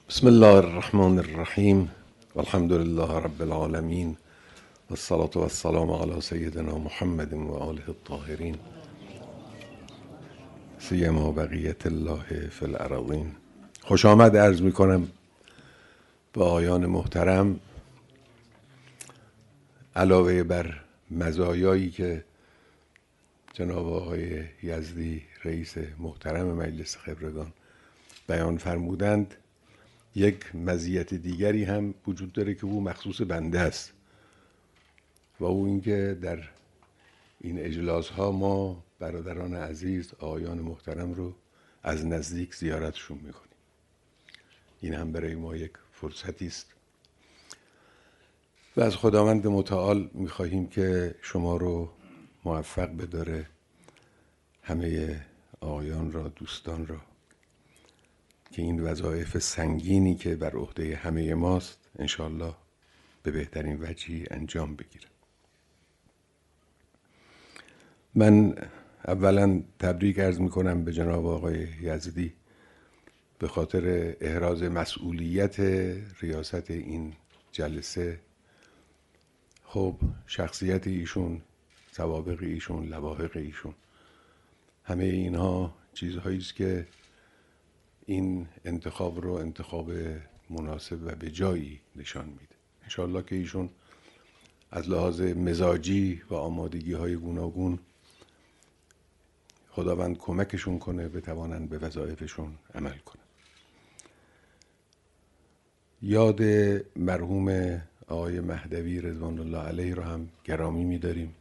بسم الله الرحمن الرحیم والحمد لله رب العالمین والصلاة والسلام على سیدنا محمد و آله الطاهرین سیما بقیت الله فی الارضین. خوش آمد عرض می کنم به آیان محترم. علاوه بر مزایایی که جناب آقای یزدی رئیس محترم مجلس خبرگان بیان فرمودند، یک مزیت دیگری هم وجود داره که او مخصوص بنده است و او اینکه در این اجلاس ها ما برادران عزیز آقایان محترم رو از نزدیک زیارتشون میکنیم. این هم برای ما یک فرصتی است و از خداوند متعال میخواهیم که شما رو موفق بداره، همه آقایان را، دوستان را، که این وظایف سنگینی که بر عهده همه ماست انشالله به بهترین وجهی انجام بگیره. من اولا تبریک عرض میکنم به جناب آقای یزدی به خاطر احراز مسئولیت ریاست این جلسه. خب شخصیت ایشون، سوابق ایشون، لواحق ایشون، همه اینها چیزهایی است که این انتخاب رو انتخاب مناسب و به جایی نشان میده. انشالله که ایشون از لحاظ مزاجی و آمادگی های گوناگون خداوند کمکشون کنه بتوانند به وظایفشون عمل کنن. یاد مرحوم آقای مهدوی رضوان الله علیه را هم گرامی می‌داریم.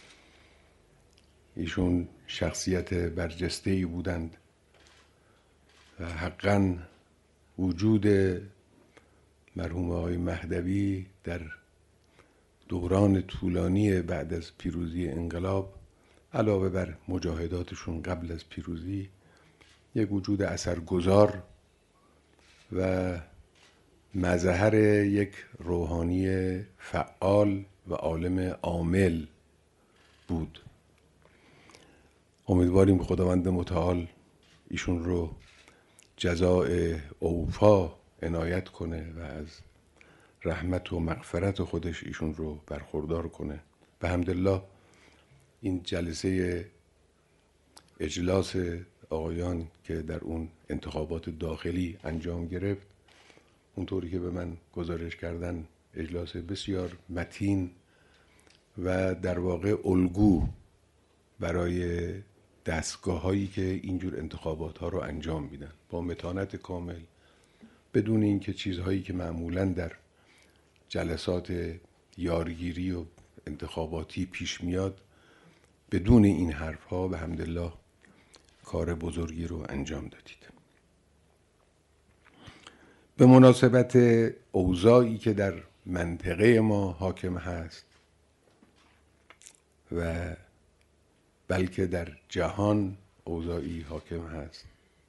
ایشون شخصیت برجسته‌ای بودند و حقاً وجود مرحوم آقای مهدوی در دوران طولانی بعد از پیروزی انقلاب، علاوه بر مجاهداتشون قبل از پیروزی، یک وجود اثرگذار و مظهر یک روحانی فعال و عالم عامل بود. امیدواریم خداوند متعال ایشون رو جزاء اوفا عنایت کنه و از رحمت و مغفرت خودش ایشون رو برخوردار کنه. به حمدالله این جلسه اجلاس آقایان که در اون انتخابات داخلی انجام گرفت، اونطوری که به من گزارش کردن اجلاس بسیار متین و در واقع الگو برای دستگاه هایی که اینجور انتخابات ها رو انجام میدن، با متانت کامل، بدون اینکه چیزهایی که معمولا در جلسات یارگیری و انتخاباتی پیش میاد، بدون این حرف ها به حمدالله کار بزرگی رو انجام دادید. به مناسبت اوضاعی که در منطقه ما حاکم هست و بلکه در جهان اوضاعی حاکم هست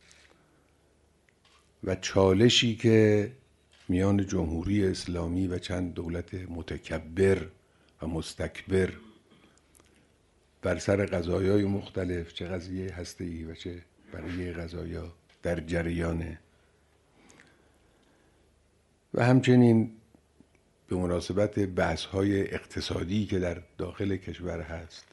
و چالشی که میان جمهوری اسلامی و چند دولت متکبر و مستکبر بر سر قضایای مختلف، چه قضیه هسته‌ای و چه بقیه قضایا، در جریانه و همچنین به مناسبت بحث‌های اقتصادی که در داخل کشور هست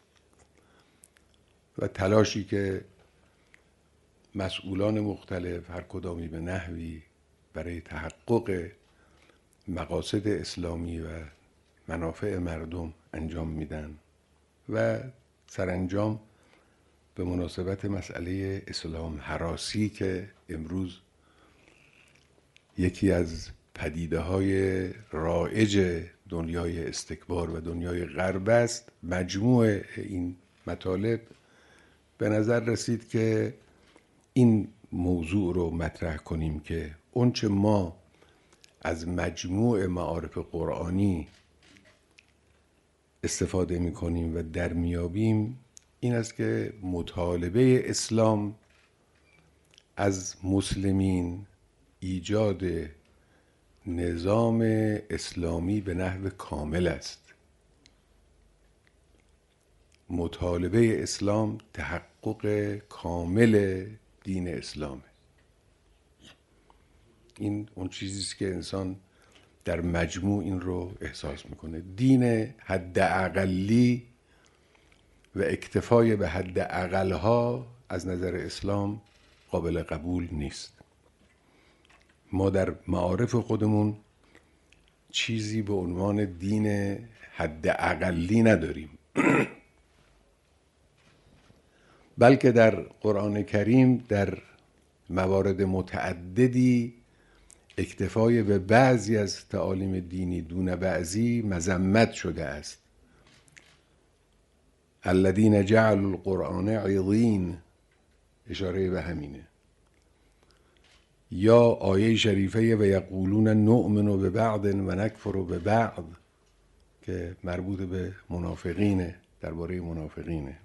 و تلاشی که مسئولان مختلف هر کدامی به نحوی برای تحقق مقاصد اسلامی و منافع مردم انجام میدن و سرانجام به مناسبت مسئله اسلام هراسی که امروز یکی از پدیده‌های رایج دنیای استکبار و دنیای غرب است، مجموع این مطالب به نظر رسید که این موضوع رو مطرح کنیم که اونچه ما از مجموع معارف قرآنی استفاده می کنیم و در میابیم این است که مطالبه اسلام از مسلمین ایجاد نظام اسلامی به نحو کامل است. مطالبه اسلام تحقق کامل دین اسلامه. این اون چیزیست که انسان در مجموع این رو احساس میکنه. دین حد اقلی و اکتفای به حد اقلها از نظر اسلام قابل قبول نیست. ما در معارف خودمون چیزی به عنوان دین حد اقلی نداریم بلکه در قرآن کریم در موارد متعددی اکتفای به بعضی از تعالیم دینی دون بعضی مذمت شده است. الذین جعلوا القرآن عضین، اشاره به همینه. یا آیه شریفه و یقولون نؤمن ببعض و نکفر ببعض که مربوط به منافقینه، درباره منافقینه.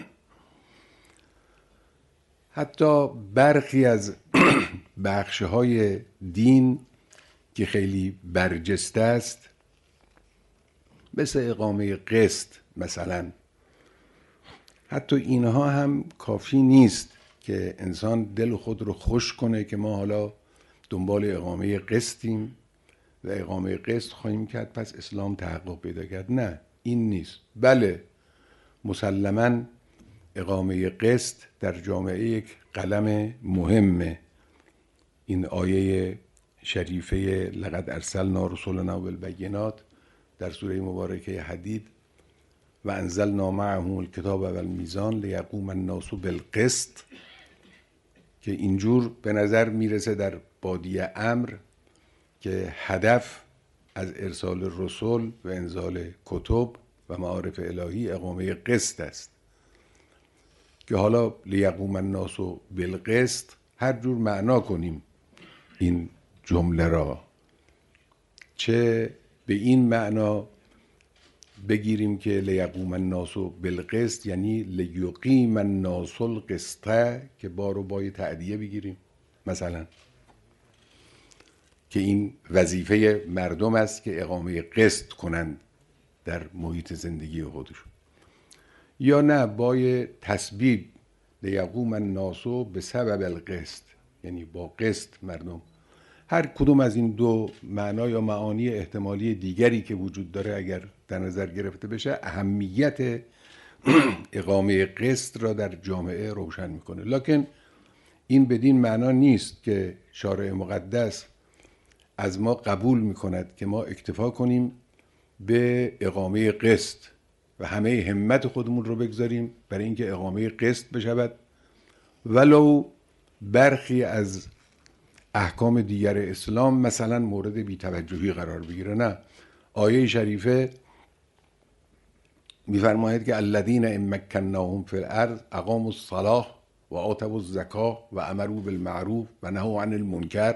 حتی برخی از بخش‌های دین که خیلی برجسته است، مثل اقامه قسط مثلا، حتی اینها هم کافی نیست که انسان دل خود رو خوش کنه که ما حالا دنبال اقامه قسطیم و اقامه قسط خواهیم کرد پس اسلام تحقق پیدا کرد. نه، این نیست. بله، مسلماً اقامه قسط در جامعه یک قلم مهمه. این آیه شریفه لقد ارسلنا رسلنا بالبینات در سوره مبارکه حدید و انزلنا معهم الکتاب والمیزان لیقوم الناس بالقسط که اینجور به نظر میرسه در بادیه امر که هدف از ارسال رسول و انزال کتب و معارف الهی اقامه قسط است که حالا لیقوم الناس بالقسط هر جور معنا کنیم این جمله را، چه به این معنا بگیریم که لیقوم الناس بالقسط یعنی لیقیم الناس القسط که بارو بای تعدیه بگیریم مثلا که این وظیفه مردم است که اقامه قسط کنند در محیط زندگی خودشون، یا نه بای تسبیب لیقوم الناس بسبب القسط یعنی با قسط مردم. هر کدوم از این دو معنا یا معانی احتمالی دیگری که وجود داره اگر در نظر گرفته بشه اهمیت اقامه قسط را در جامعه روشن میکنه. لکن این بدین معنا نیست که شارع مقدس از ما قبول میکند که ما اکتفا کنیم به اقامه قسط و همه همت خودمون رو بگذاریم برای اینکه اقامه قسط بشود ولو برخی از احکام دیگر اسلام مثلا مورد بی‌توجهی قرار بگیره. نه، آیه شریفه می‌فرماید که الذین ان مکناهم فی الارض اقاموا الصلاة و آتوا الزکاة و امروا بالمعروف و نهوا عن المنکر،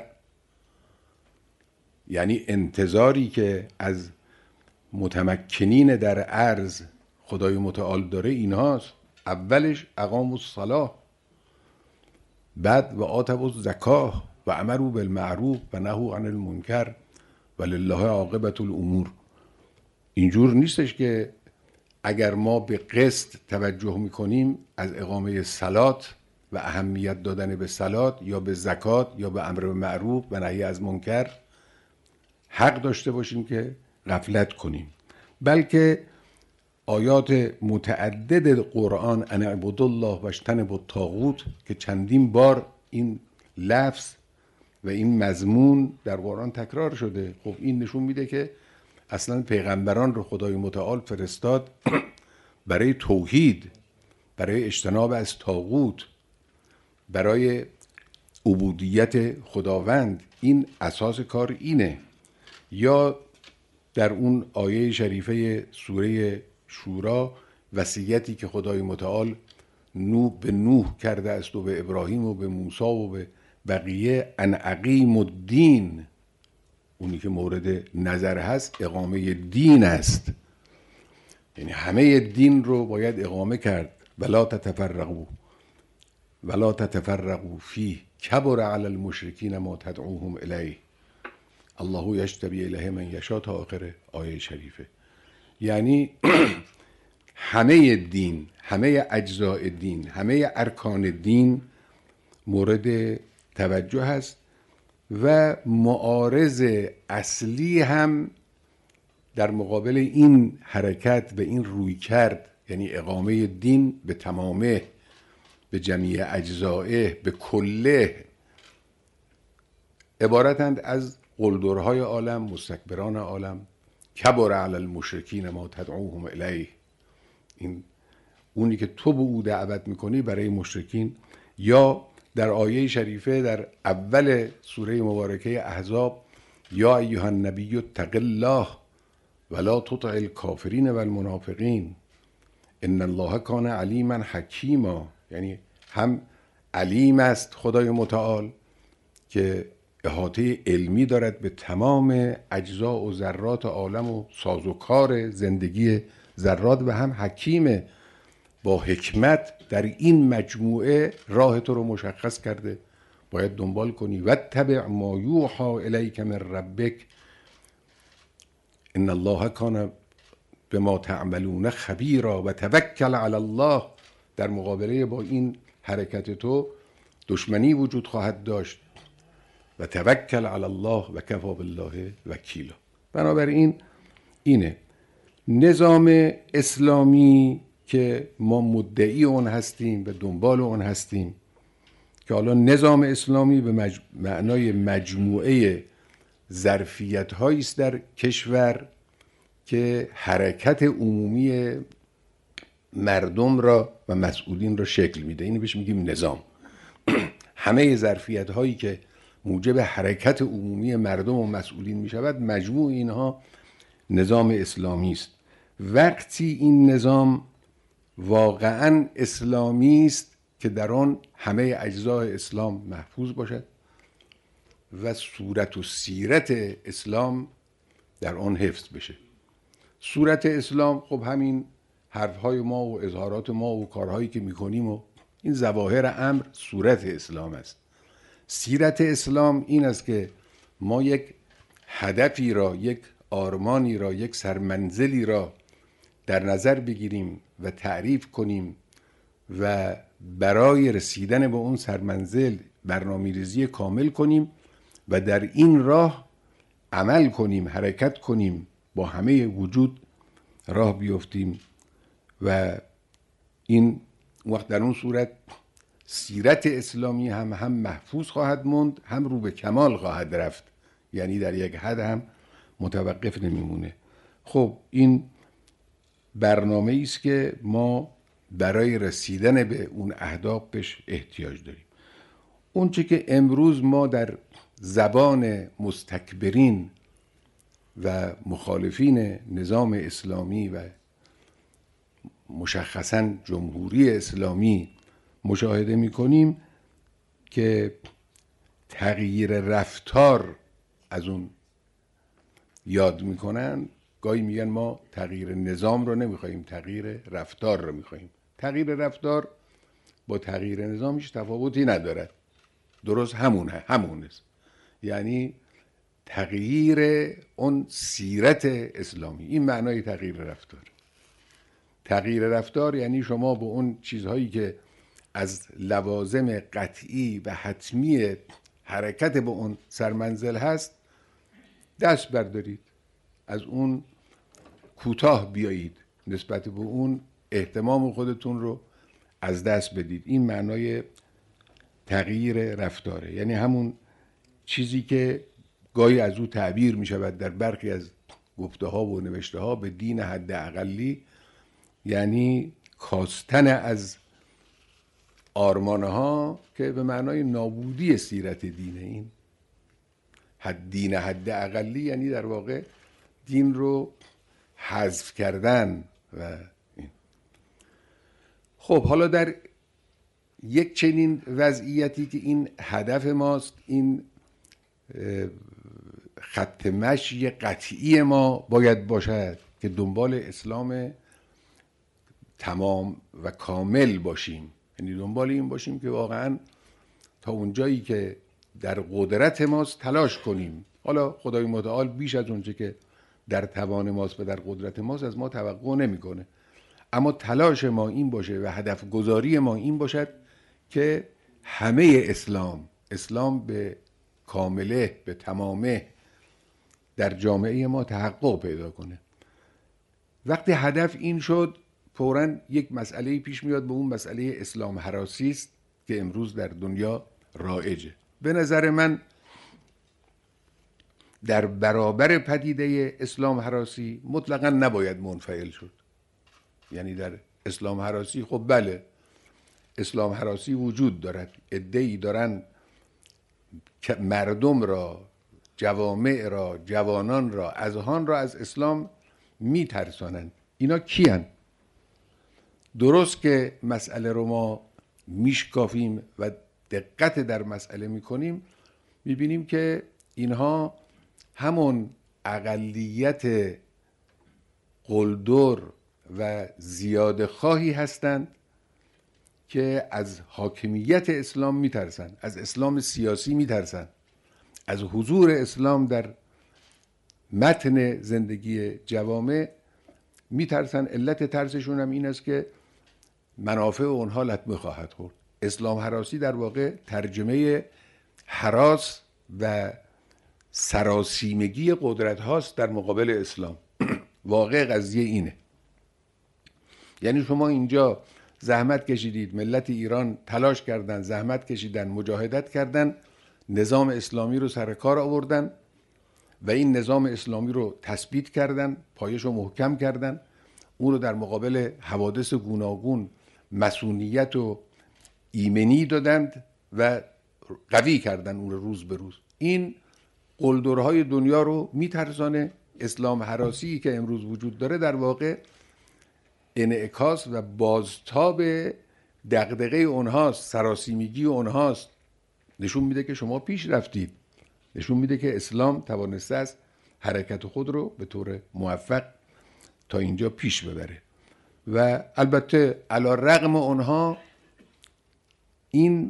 یعنی انتظاری که از متمکنین در ارض خدای متعال داره اینهاست. اولش اقاموا الصلاة، بعد و آتوا الزکاة و امروا بالمعروف و نهوا عن المنکر ولله عاقبة الامور. اینجور نیستش که اگر ما به قسط توجه میکنیم از اقامه صلات و اهمیت دادن به صلات یا به زکات یا به امر معروف و نهی از منکر حق داشته باشیم که غفلت کنیم، بلکه آیات متعدد قرآن ان اعبدوا الله و اجتنبوا الطاغوت که چندین بار این لفظ و این مضمون در قرآن تکرار شده، خب این نشون میده که اصلا پیغمبران رو خدای متعال فرستاد برای توحید، برای اجتناب از طاغوت، برای عبودیت خداوند. این اساس کار اینه. یا در اون آیه شریفه سوره شورا وصیتی که خدای متعال به نوح کرده است و به ابراهیم و به موسی و به بقیه ان اقیموا الدین، اونی که مورد نظر هست اقامه دین است، یعنی همه دین رو باید اقامه کرد. ولا تتفرقوا فیه کبر علی المشرکین ما تدعوهم الیه الله یجتبی الیه من یشاء تا آخر آیه شریفه. یعنی همه دین، همه اجزاء دین، همه ارکان دین مورد توجه هست و معارض اصلی هم در مقابل این حرکت و این رویکرد، یعنی اقامه دین به تمامه، به جمیع اجزائه، به کله، عبارتند از قلدرهای عالم، مستکبران عالم. کبر علی المشرکین ما تدعوهم الیه، این اونی که تو به او دعوت میکنی برای مشرکین. یا در آیه شریفه در اول سوره مبارکه احزاب، یا ایها النبی اتق الله ولا تطع الکافرین والمنافقین ان الله کان علیما حکیما. یعنی هم علیم است خدای متعال که احاطه علمی دارد به تمام اجزا و ذرات عالم و سازوکار زندگی ذرات، و هم حکیم با حکمت در این مجموعه راه تو رو مشخص کرده، باید دنبال کنی. واتبع ما یوحی الیک من ربک ان الله کان بما تعملون خبیرا و توکل علی الله. در مقابله با این حرکت تو دشمنی وجود خواهد داشت. و توکل علی الله و کفی بالله وکیلا. بنابراین اینه نظام اسلامی که ما مدعی اون هستیم و دنبال اون هستیم، که حالا نظام اسلامی به معنای مجموعه ظرفیت هایی است در کشور که حرکت عمومی مردم را و مسئولین را شکل میده. اینو بهش میگیم نظام. همه ظرفیت هایی که موجب حرکت عمومی مردم و مسئولین میشود، مجموع اینها نظام اسلامی است. وقتی این نظام واقعا اسلامی است که در آن همه اجزای اسلام محفوظ باشد و صورت و سیرت اسلام در آن حفظ بشه. صورت اسلام خب همین حرفهای ما و اظهارات ما و کارهایی که میکنیم و این ظواهر امر صورت اسلام است. سیرت اسلام این است که ما یک هدفی را، یک آرمانی را، یک سرمنزلی را در نظر بگیریم و تعریف کنیم و برای رسیدن به اون سرمنزل برنامه‌ریزی کامل کنیم و در این راه عمل کنیم، حرکت کنیم، با همه وجود راه بیفتیم و این وقت در اون صورت سیرت اسلامی هم محفوظ خواهد موند، هم رو به کمال خواهد رفت. یعنی در یک حد هم متوقف نمیمونه. خب این برنامه‌ای است که ما برای رسیدن به اون اهداف بهش احتیاج داریم. اون چه که امروز ما در زبان مستکبرین و مخالفین نظام اسلامی و مشخصاً جمهوری اسلامی مشاهده می‌کنیم که تغییر رفتار از اون یاد میکنن. گاهی میگن ما تغییر نظام رو نمیخوایم، تغییر رفتار رو میخوایم. تغییر رفتار با تغییر نظام هیچ تفاوتی ندارد، درست همون است. یعنی تغییر اون سیرت اسلامی، این معنای تغییر رفتار. تغییر رفتار یعنی شما به اون چیزهایی که از لوازم قطعی و حتمی حرکت به اون سرمنزل هست دست بردارید، از اون کوتاه بیایید، نسبت به اون اهتمام خودتون رو از دست بدید. این معنای تغییر رفتاره. یعنی همون چیزی که گاهی از او تعبیر می شود در برخی از گفته ها و نوشته ها به دین حد اقلی، یعنی کاستن از آرمانه ها که به معنای نابودی سیرت دینه. این دین حد اقلی یعنی در واقع دین رو حذف کردن و این. خب حالا در یک چنین وضعیتی که این هدف ماست، این خط مشی قطعی ما باید باشد که دنبال اسلام تمام و کامل باشیم. یعنی دنبال این باشیم که واقعا تا اونجایی که در قدرت ماست تلاش کنیم. حالا خدای متعال بیش از اونچه که در توان ماست و در قدرت ماست از ما توقع نمیکنه، اما تلاش ما این باشه و هدف گذاری ما این باشد که همه اسلام به کامله به تمامه در جامعه ما تحقق پیدا کنه. وقتی هدف این شد، فوراً یک مسئله پیش میاد، به اون مسئله اسلام هراسی است که امروز در دنیا رایجه. به نظر من در برابر پدیده اسلام هراسی مطلقاً نباید منفعل شد. یعنی در اسلام هراسی، خب بله اسلام هراسی وجود دارد، عده‌ای دارن که مردم را، جوامع را، جوانان را، اذهان را از اسلام میترسانند. اینا کیان؟ درست که مسئله رو ما میشکافیم و دقت در مسئله میکنیم، میبینیم که اینها همون اقلیت قلدر و زیاده خواهی هستند که از حاکمیت اسلام میترسن، از اسلام سیاسی میترسن، از حضور اسلام در متن زندگی جوامع میترسن. علت ترسشون هم این است که منافع اونها لطمه خواهد خورد. اسلام هراسی در واقع ترجمه هراس و سراسیمگی قدرت هاست در مقابل اسلام. واقع قضیه اینه. یعنی شما اینجا زحمت کشیدید، ملت ایران تلاش کردن، زحمت کشیدن، مجاهدت کردن، نظام اسلامی رو سر کار آوردن و این نظام اسلامی رو تثبیت کردن، پایش رو محکم کردن، اون رو در مقابل حوادث گوناگون مسئولیت و ایمنی دادند و قوی کردن اون رو روز به روز. این قلدرهای دنیا رو میترسانه. اسلام هراسی که امروز وجود داره در واقع انعکاس و بازتاب دغدغه اونهاست، سراسیمگی اونهاست. نشون میده که شما پیش رفتید، نشون میده که اسلام توانسته است حرکت خود رو به طور موفق تا اینجا پیش ببره. و البته علی رغم اونها، این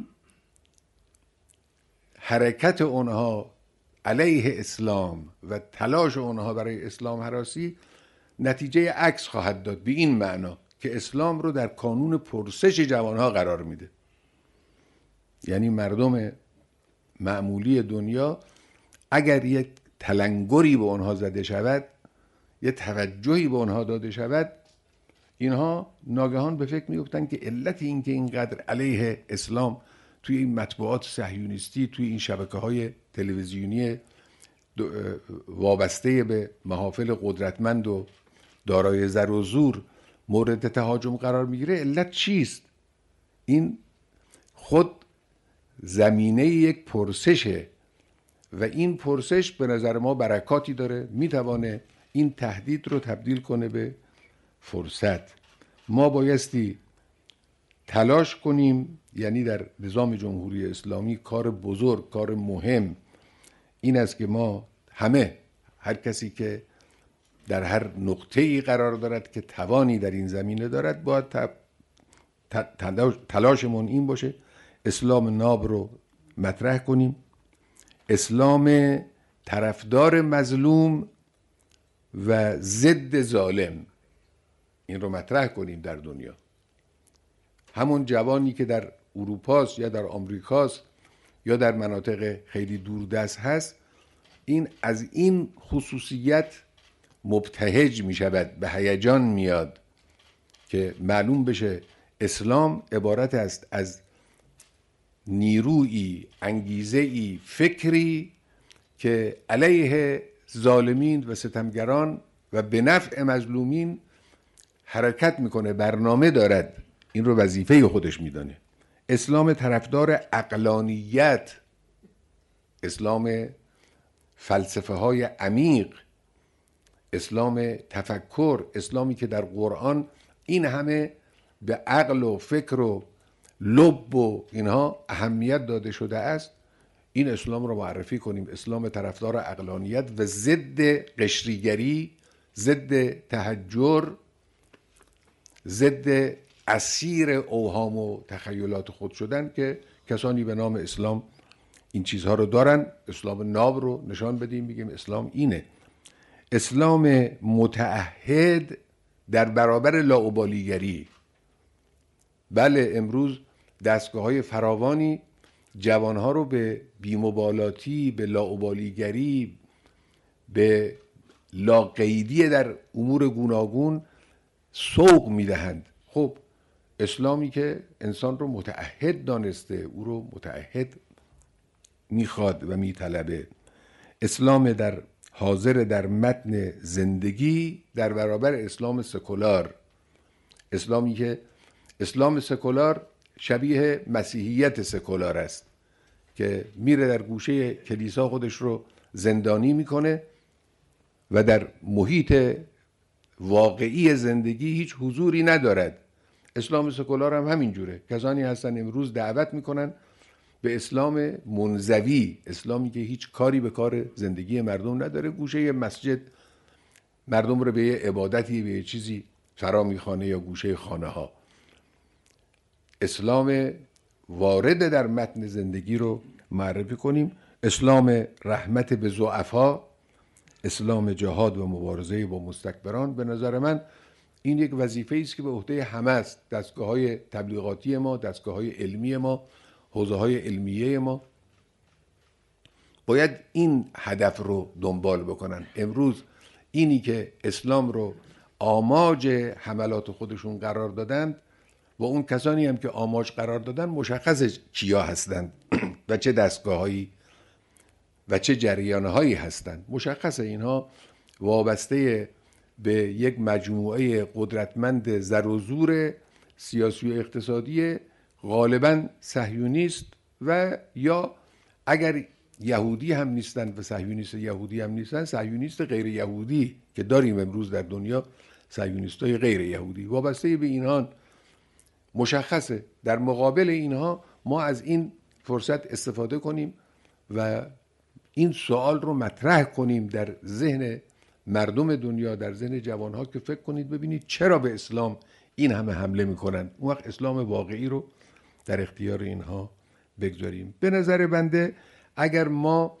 حرکت اونها علیه اسلام و تلاش اونها برای اسلام هراسی نتیجه عکس خواهد داد، به این معنا که اسلام رو در کانون پرسش جوانها قرار میده. یعنی مردم معمولی دنیا اگر یک تلنگری به اونها زده شود، یک توجهی به اونها داده شود، اینها ناگهان به فکر میفتن که علت این که اینقدر علیه اسلام توی این مطبوعات صهیونیستی، توی این شبکه‌های تلویزیونی وابسته به محافل قدرتمند و دارای زر و زور مورد تهاجم قرار میگیره، علت چیست؟ این خود زمینه یک پرسشه و این پرسش به نظر ما برکاتی داره، میتوانه این تهدید رو تبدیل کنه به فرصت. ما بایستی تلاش کنیم، یعنی در نظام جمهوری اسلامی کار بزرگ، کار مهم این است که ما همه، هر کسی که در هر نقطه‌ای قرار دارد که توانی در این زمینه دارد، باید تلاشمون این باشه اسلام ناب رو مطرح کنیم، اسلام طرفدار مظلوم و ضد ظالم، این رو مطرح کنیم در دنیا. همون جوانی که در اروپاست یا در آمریکاست یا در مناطق خیلی دوردست هست، این از این خصوصیت مبتهج می شود، به هیجان میاد که معلوم بشه اسلام عبارت است از نیرویی، انگیزه‌ای، فکری که علیه ظالمین و ستمگران و به نفع مظلومین حرکت میکنه، برنامه دارد، این رو وظیفه خودش میدانه. اسلام طرفدار عقلانیت، اسلام فلسفه های عمیق، اسلام تفکر، اسلامی که در قرآن این همه به عقل و فکر و لب و اینها اهمیت داده شده است، این اسلام رو معرفی کنیم. اسلام طرفدار عقلانیت و ضد قشریگری، ضد تحجر، ضد اسیر اوهام و تخیلات خود شدن که کسانی به نام اسلام این چیزها رو دارن. اسلام ناب رو نشان بدیم، بگیم اسلام اینه. اسلام متعهد در برابر لاابالیگری. بله امروز دستگاه‌های فراوانی جوانها رو به بی‌مبالاتی، به لاابالیگری، به لاقیدی در امور گوناگون سوق میدهند. خب اسلامی که انسان رو متعهد دانسته، او رو متعهد میخواد و میطلبه، اسلام در حاضر در متن زندگی در برابر اسلام سکولار، اسلامی که اسلام سکولار شبیه مسیحیت سکولار است که میره در گوشه کلیسا خودش رو زندانی میکنه و در محیط واقعی زندگی هیچ حضوری ندارد. اسلام سکولار هم همینجوره. کسانی هستن امروز دعوت میکنن به اسلام منزوی، اسلامی که هیچ کاری به کار زندگی مردم نداره، گوشه مسجد مردم رو به یه عبادتی، به یه چیزی فرا میخوانه یا گوشه خانه ها. اسلام وارد در متن زندگی رو معرفی کنیم. اسلام رحمت به ضعفا، اسلام جهاد و مبارزه با مستکبران. به نظر من این یک وظیفه است که به عهده همه است. دستگاه‌های تبلیغاتی ما، دستگاه‌های علمی ما، حوزه‌های علمیه ما باید این هدف رو دنبال بکنن. امروز اینی که اسلام رو آماج حملات خودشون قرار دادند و اون کسانی هم که آماج قرار دادن مشخصه کیا هستند و چه دستگاه‌هایی و چه جریان‌هایی هستند. مشخصه اینها وابسته به یک مجموعه قدرتمند زر و زور سیاسی و اقتصادی غالباً صهیونیست و یا اگر یهودی هم نیستن و صهیونیست یهودی هم نیستن، صهیونیست غیر یهودی که داریم امروز در دنیا، صهیونیست‌های غیر یهودی وابسته به اینها. مشخصه در مقابل اینها ما از این فرصت استفاده کنیم و این سوال رو مطرح کنیم در ذهن مردم دنیا، در ذهن جوانها که فکر کنید ببینید چرا به اسلام این همه حمله میکنن. اون وقت اسلام واقعی رو در اختیار اینها بگذاریم. به نظر بنده اگر ما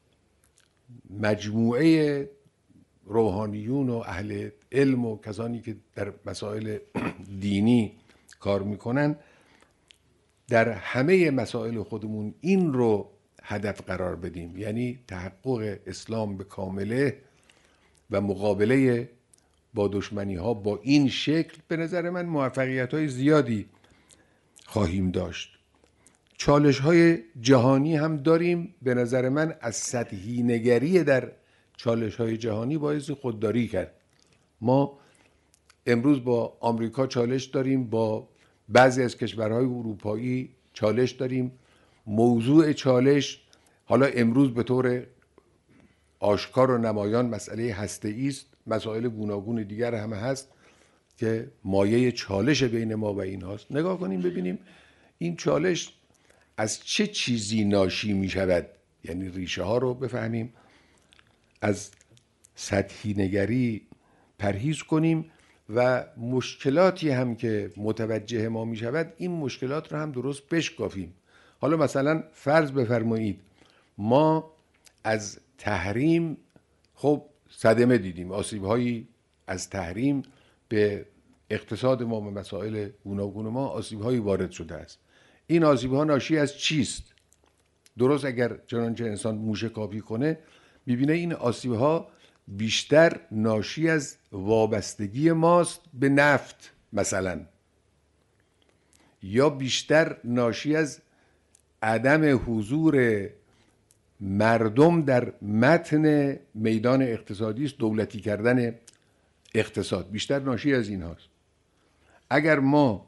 مجموعه روحانیون و اهل علم و کسانی که در مسائل دینی کار میکنن در همه مسائل خودمون این رو هدف قرار بدیم، یعنی تحقق اسلام به کامله و مقابله با دشمنی ها با این شکل، به نظر من موفقیت های زیادی خواهیم داشت. چالش های جهانی هم داریم. به نظر من از سطحی نگری در چالش های جهانی باعث خودداری کرد. ما امروز با آمریکا چالش داریم، با بعضی از کشورهای اروپایی چالش داریم. موضوع چالش حالا امروز به طور آشکار و نمایان مسئله هسته‌ای است، مسائل گوناگون دیگر همه هست که مایه چالش بین ما و این هاست. نگاه کنیم ببینیم این چالش از چه چیزی ناشی می شود، یعنی ریشه ها رو بفهمیم، از سطحی نگری پرهیز کنیم و مشکلاتی هم که متوجه ما می شود این مشکلات رو هم درست بشکافیم. حالا مثلا فرض بفرمایید ما از تحریم خب صدمه دیدیم، آسیب‌هایی از تحریم به اقتصاد ما و مسائل گوناگون ما آسیب‌هایی وارد شده است. این آسیب‌ها ناشی از چیست؟ درست اگر چنانچه انسان موشکافی کنه می‌بینه این آسیب‌ها بیشتر ناشی از وابستگی ماست به نفت مثلا، یا بیشتر ناشی از عدم حضور مردم در متن میدان اقتصادی است، دولتی کردن اقتصاد بیشتر ناشی از این هاست. اگر ما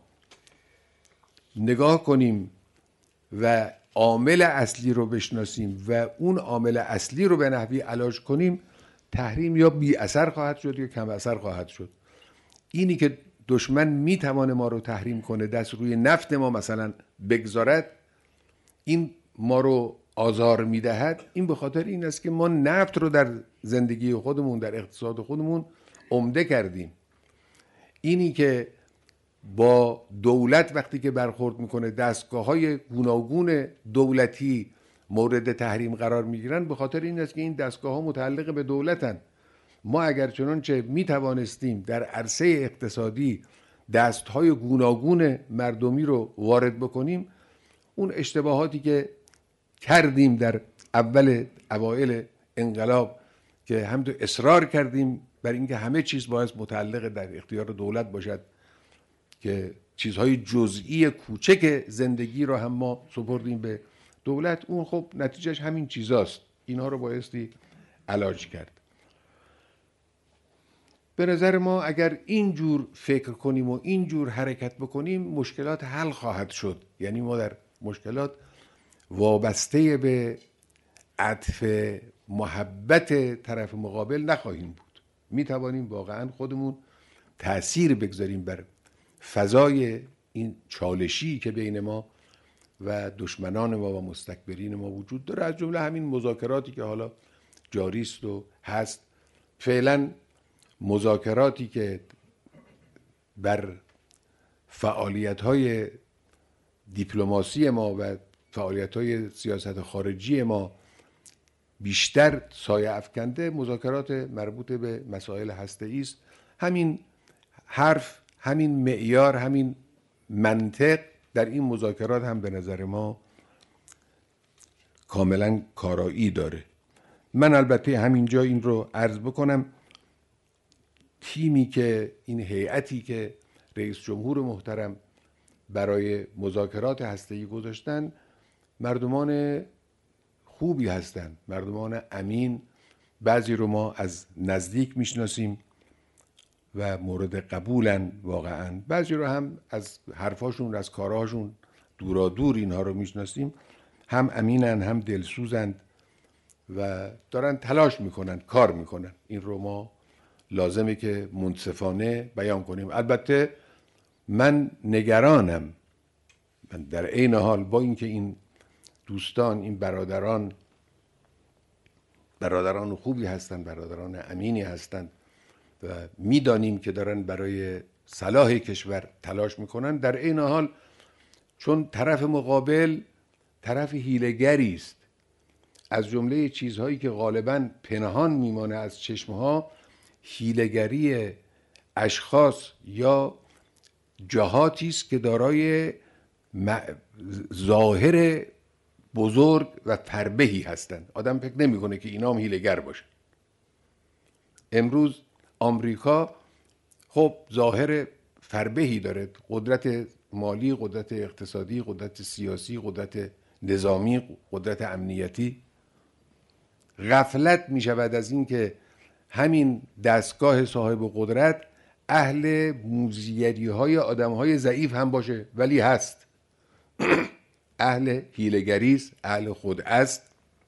نگاه کنیم و عامل اصلی رو بشناسیم و اون عامل اصلی رو به نحوی علاج کنیم، تحریم یا بی اثر خواهد شد یا کم اثر خواهد شد. اینی که دشمن میتوانه ما رو تحریم کنه، دست روی نفت ما مثلا بگذارد، این ما رو آزار میدهد، این به خاطر این است که ما نفت رو در زندگی خودمون، در اقتصاد خودمون عمده کردیم. اینی که با دولت وقتی که برخورد میکنه دستگاه‌های گوناگون دولتی مورد تحریم قرار میگیرن، به خاطر این است که این دستگاه‌ها متعلق به دولتن. ما اگر چنانچه میتوانستیم در عرصه اقتصادی دستهای گوناگون مردمی رو وارد بکنیم، اون اشتباهاتی که کردیم در اوایل انقلاب که همینطور اصرار کردیم بر اینکه همه چیز باید متعلق در اختیار دولت باشد که چیزهای جزئی کوچک زندگی رو هم ما سپردیم به دولت، اون خب نتیجهش همین چیزاست. اینها رو بایستی علاج کرد. به نظر ما اگر اینجور فکر کنیم و اینجور حرکت بکنیم مشکلات حل خواهد شد. یعنی ما در مشکلات وابسته به عطف محبت طرف مقابل نخواهیم بود. می توانیم واقعا خودمون تأثیر بگذاریم بر فضای این چالشی که بین ما و دشمنان ما و مستکبرین ما وجود داره، از جمله همین مذاکراتی که حالا جاری است و هست. فعلا مذاکراتی که بر فعالیت‌های دیپلماسی ما و فعالیت‌های سیاست خارجی ما بیشتر سایه افکنده، مذاکرات مربوط به مسائل هسته‌ای است. همین حرف، همین معیار، همین منطق در این مذاکرات هم به نظر ما کاملا کارایی داره. من البته همینجا این رو عرض بکنم، تیمی که این هیئتی که رئیس جمهور محترم برای مذاکرات هسته‌ای گذاشتن مردمان خوبی هستند، مردمان امین. بعضی رو ما از نزدیک میشناسیم و مورد قبولن واقعا، بعضی رو هم از حرفاشون، از کارهاشون دورا دور اینها رو میشناسیم. هم امینن، هم دلسوزند و دارن تلاش میکنن، کار میکنن. این رو ما لازمه که منصفانه بیان کنیم. البته من نگرانم، من در عین حال با اینکه این دوستان، این برادران خوبی هستند، برادران امینی هستند و میدانیم که دارن برای صلاح کشور تلاش میکنن، در عین حال چون طرف مقابل طرف حیله‌گری است، از جمله چیزهایی که غالباً پنهان میمانه از چشمها حیله‌گری اشخاص یا جهاتی است که دارای ظاهر بزرگ و فربهی هستند. آدم فکر نمیکنه که اینا هم حیله‌گر باشن. امروز آمریکا خب ظاهر فربهی داره، قدرت مالی، قدرت اقتصادی، قدرت سیاسی، قدرت نظامی، قدرت امنیتی. غفلت می شود از این که همین دستگاه صاحب قدرت اهل موذیگری های آدم های ضعیف هم باشه، ولی هست. اهل حیله‌گری است، اهل خودعست،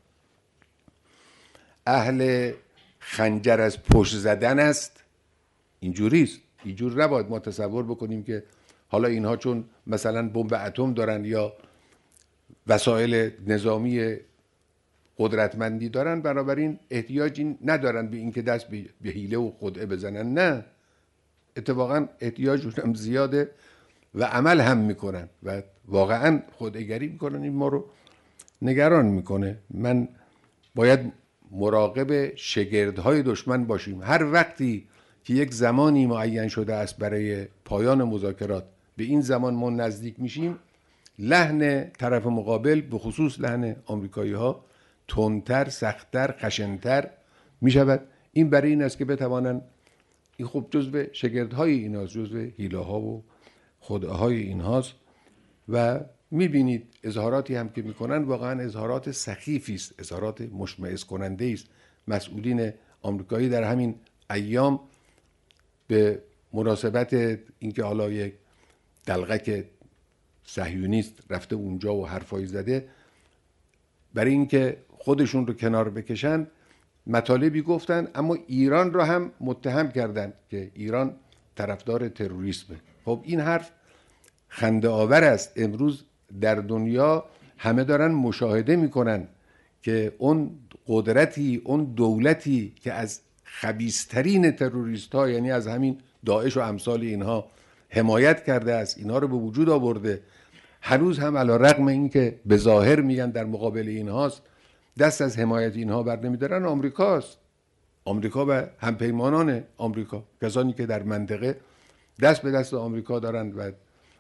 اهل خنجر از پشت زدن است. اینجوری است. اینجور نباید ما تصور بکنیم که حالا اینها چون مثلا بمب اتم دارن یا وسایل نظامی قدرتمندی دارن بنابراین احتیاجی ندارن به اینکه دست به حیله و خدعه بزنن. نه، اتفاقا احتیاجشون هم زیاده و عمل هم میکنن و واقعا خودعه‌گری میکنن. این ما رو نگران میکنه. من باید مراقب شگردهای دشمن باشیم. هر وقتی که یک زمانی معین شده است برای پایان مذاکرات، به این زمان ما نزدیک میشیم، لحن طرف مقابل به خصوص لحن آمریکایی ها تندتر، سختتر، خشنتر میشود. این برای این است که بتوانند، این خب جزو شگردهای ایناست، جزو حیله ها و خدعه‌های اینهاست و میبینید اظهاراتی هم که میکنن واقعا اظهارات سخیفی است، اظهارات مشمئز کننده است. مسئولین آمریکایی در همین ایام به مناسبت اینکه حالا یک دلغک صهیونیست رفته اونجا و حرفایی زده، برای اینکه خودشون رو کنار بکشن مطالبی گفتن، اما ایران رو هم متهم کردن که ایران طرفدار تروریسمه. خب این حرف خنده آور است. امروز در دنیا همه دارن مشاهده میکنن که اون قدرتی، اون دولتی که از خبیث‌ترین تروریست ها، یعنی از همین داعش و امثال اینها حمایت کرده است، اینها رو به وجود آورده، هنوز هم علی رغم این که به ظاهر میگن در مقابل اینهاست، دست از حمایت اینها بر نمیدارن. آمریکاست. آمریکا و همپیمانان آمریکا، کسانی که در منطقه دست به دست آمریکا دارند و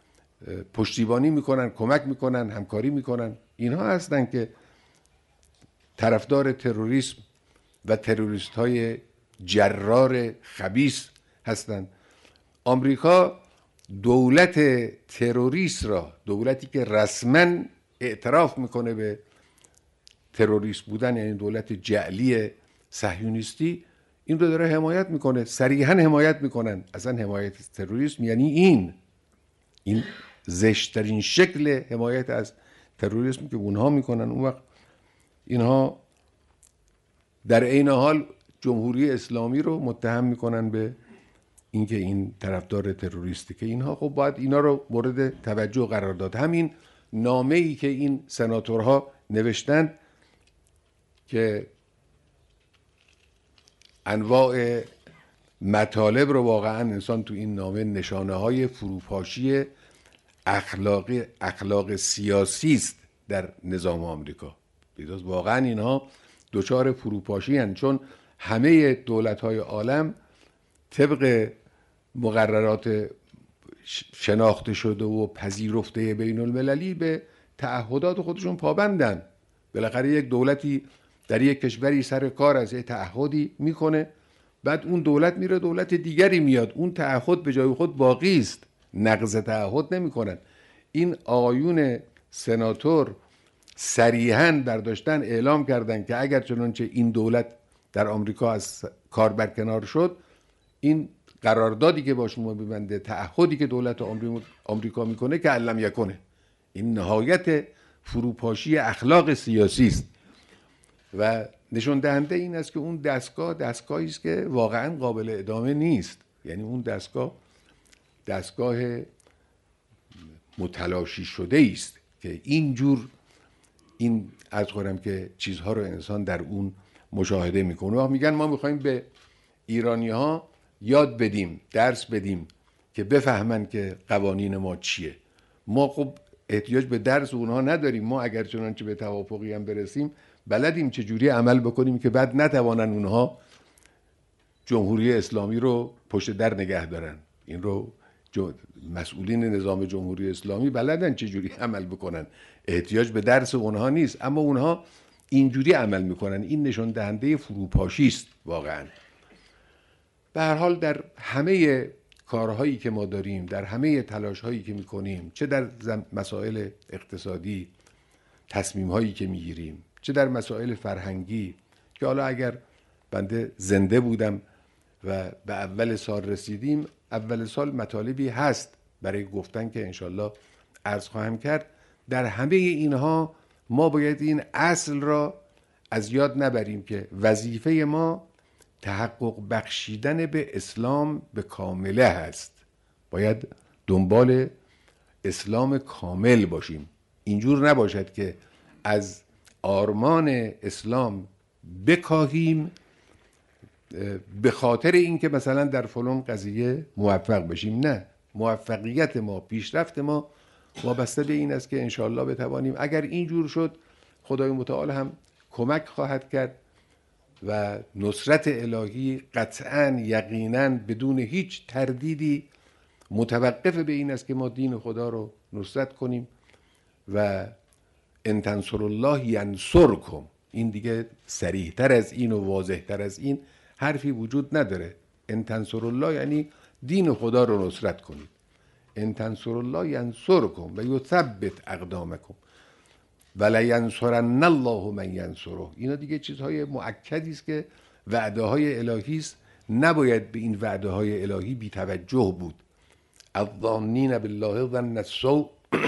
پشتیبانی میکنن، کمک میکنن، همکاری میکنن. اینها هستن که طرفدار تروریسم و تروریست های جرار خبیث هستند. آمریکا دولت تروریست را، دولتی که رسما اعتراف میکنه به تروریست بودن، یعنی دولت جعلی صهیونیستی، این رو داره حمایت میکنه. صریحا حمایت میکنن. اصلا حمایت تروریسم یعنی این زشترین شکل حمایت از تروریسم که اونها میکنن. اون وقت اینها در عین حال جمهوری اسلامی رو متهم میکنن به اینکه این طرفدار تروریسته، که اینها خب باید اینا رو مورد توجه قرار داد. همین نامه‌ای که این سناتورها نوشتن که انواع مطالب رو واقعا انسان تو این نامه نشانه های فروپاشی اخلاق سیاسی است در نظام آمریکا. واقعا اینها دچار فروپاشی هستند، چون همه دولت‌های عالم طبق مقررات شناخته شده و پذیرفته بین المللی به تعهدات خودشون پابندن. بالاخره یک دولتی در یک کشوری سر کار از یک تعهدی میکنه، بعد اون دولت میره دولت دیگری میاد، اون تعهد به جای خود باقی است، نقض تعهد نمیکنن. این آقایون سناتور صریحاً برداشتن اعلام کردن که اگر چنانچه این دولت در آمریکا از کار برکنار شد، این قراردادی که با شما میبنده، تعهدی که دولت آمریکا میکنه که علم یکنه. این نهایت فروپاشی اخلاق سیاسی است و نشون دهنده این است که اون دستگاهی است که واقعا قابل ادامه نیست. یعنی اون دستگاه متلاشی شده است که اینجور این از قرم که چیزها رو انسان در اون مشاهده میکنه. و میگن ما میخوایم به ایرانی ها یاد بدیم، درس بدیم که بفهمن که قوانین ما چیه. ما خب احتیاج به درس اونها نداریم. ما اگر چنانچه به توافقی هم برسیم بلدیم چجوری عمل بکنیم که بعد نتوانن اونها جمهوری اسلامی رو پشت در نگه دارن. این رو مسئولین نظام جمهوری اسلامی بلدن چجوری عمل بکنن. احتیاج به درس اونها نیست، اما اونها اینجوری عمل میکنن. این نشون دهنده فروپاشی است واقعا. به هر حال در همه کارهایی که ما داریم، در همه تلاشهایی که میکنیم، چه در مسائل اقتصادی تصمیمهایی که میگیریم، چه در مسائل فرهنگی، که حالا اگر بنده زنده بودم و به اول سال رسیدیم، اول سال مطالبی هست برای گفتن که انشالله عرض خواهم کرد. در همه اینها ما باید این اصل را از یاد نبریم که وظیفه ما تحقق بخشیدن به اسلام به کامله هست. باید دنبال اسلام کامل باشیم. اینجور نباشد که از آرمان اسلام بکاهیم به خاطر اینکه مثلا در فلان قضیه موفق بشیم. نه، موفقیت ما، پیشرفت ما وابسته به این است که انشاءالله بتوانیم، اگر اینجور شد خدای متعال هم کمک خواهد کرد و نصرت الهی قطعاً یقیناً بدون هیچ تردیدی متوقف به این است که ما دین خدا رو نصرت کنیم. و ان تنصروا الله ینصرکم. این دیگه صریح‌تر از این و واضح‌تر از این حرفی وجود نداره. ان تنصروا الله یعنی دین خدا رو نصرت کنید. ان تنصروا الله ینصرکم و یثبت اقدامکم ولینصرن الله من ینصره. اینا دیگه چیزهای مؤکدی است که وعده های الهی است. نباید به این وعده های الهی بی توجه بود. الظانین بالله ظن السوء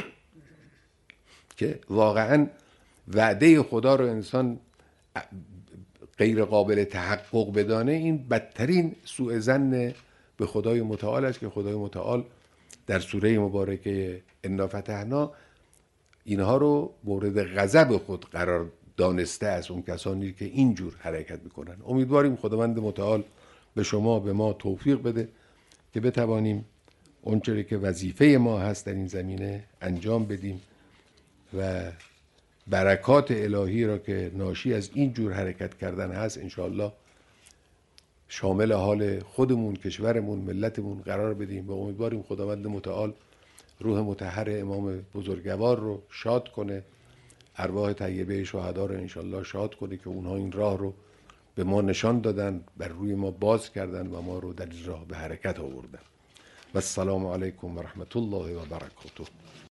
که واقعا وعده خدا رو انسان غیر قابل تحقق بدانه، این بدترین سوء ظن به خدای متعال است که خدای متعال در سوره مبارکه انا فتحنا اینها رو مورد غضب خود قرار دانسته از اون کسانی که اینجور حرکت میکنن. امیدواریم خداوند متعال به شما، به ما توفیق بده که بتوانیم اونچه که وظیفه ما هست در این زمینه انجام بدیم و برکات الهی را که ناشی از این جور حرکت کردن هست انشاءالله شامل حال خودمون، کشورمون، ملتمون قرار بدیم و امیدواریم خداوند متعال روح مطهر امام بزرگوار رو شاد کنه، ارواح طیبه شهدا رو انشالله شاد کنه که اونها این راه رو به ما نشان دادن، بر روی ما باز کردن و ما رو در این راه به حرکت آوردن. و السلام علیکم و رحمت الله و برکاته.